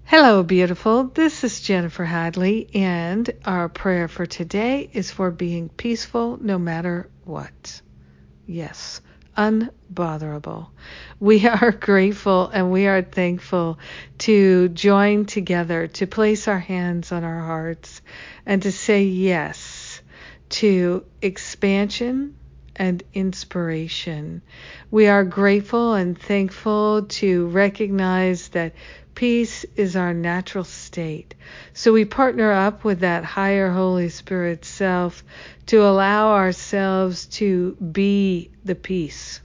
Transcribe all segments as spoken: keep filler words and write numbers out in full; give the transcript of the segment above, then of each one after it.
Hello, beautiful. This is Jennifer Hadley, and our prayer for today is for being peaceful no matter what. Yes, unbotherable. We are grateful and we are thankful to join together, to place our hands on our hearts, and to say yes to expansion and inspiration. We are grateful and thankful to recognize that peace is our natural state. So we partner up with that higher Holy Spirit self to allow ourselves to be the peace.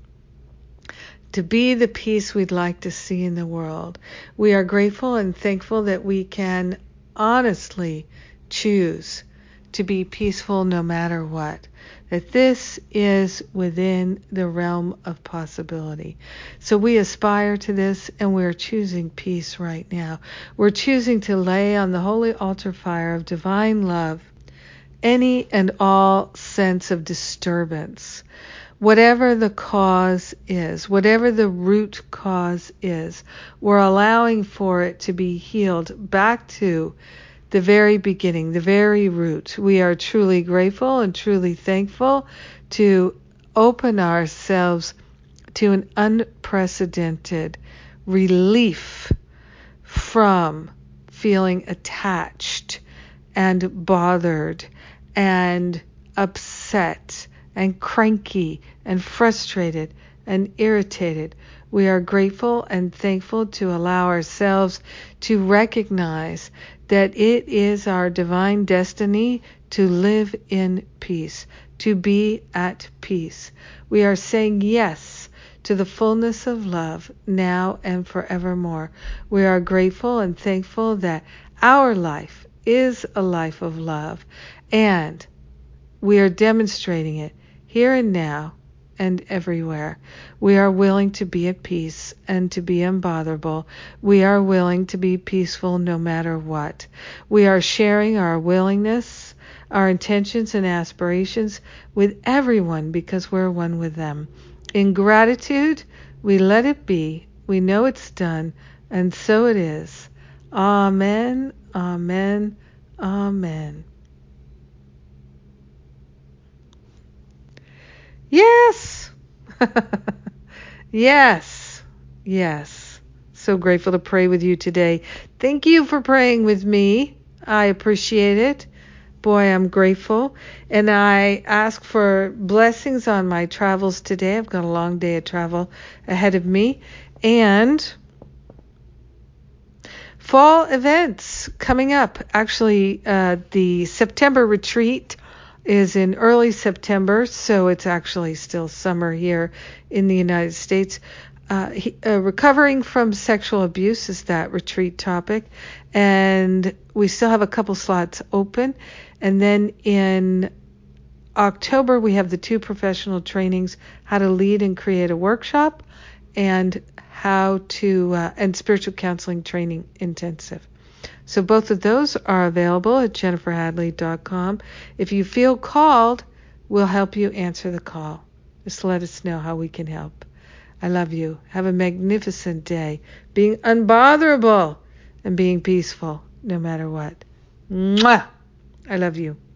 To be the peace we'd like to see in the world. We are grateful and thankful that we can honestly choose to be peaceful no matter what. That this is within the realm of possibility. So we aspire to this, and we're choosing peace right now. We're choosing to lay on the holy altar fire of divine love any and all sense of disturbance. Whatever the cause is, whatever the root cause is, we're allowing for it to be healed back to the very beginning, the very root. We are truly grateful and truly thankful to open ourselves to an unprecedented relief from feeling attached and bothered and upset and cranky and frustrated and irritated. We are grateful and thankful to allow ourselves to recognize that it is our divine destiny to live in peace, to be at peace. We are saying yes to the fullness of love now and forevermore. We are grateful and thankful that our life is a life of love, and we are demonstrating it here and now and everywhere. We are willing to be at peace and to be unbotherable. We are willing to be peaceful no matter what. We are sharing our willingness, our intentions and aspirations with everyone because we're one with them. In gratitude, we let it be. We know it's done, and so it is. Amen, amen, amen. Yes. Yes. Yes. So grateful to pray with you today. Thank you for praying with me. I appreciate it. Boy, I'm grateful. And I ask for blessings on my travels today. I've got a long day of travel ahead of me. And fall events coming up. Actually, uh, the September retreat is in early September, so it's actually still summer here in the United States. Uh, he, uh, recovering from sexual abuse is that retreat topic, and we still have a couple slots open. And then in October, we have the two professional trainings, how to lead and create a workshop, and how to, uh, and spiritual counseling training intensive. So both of those are available at jennifer hadley dot com. If you feel called, we'll help you answer the call. Just let us know how we can help. I love you. Have a magnificent day. Being unbotherable and being peaceful no matter what. Mwah! I love you.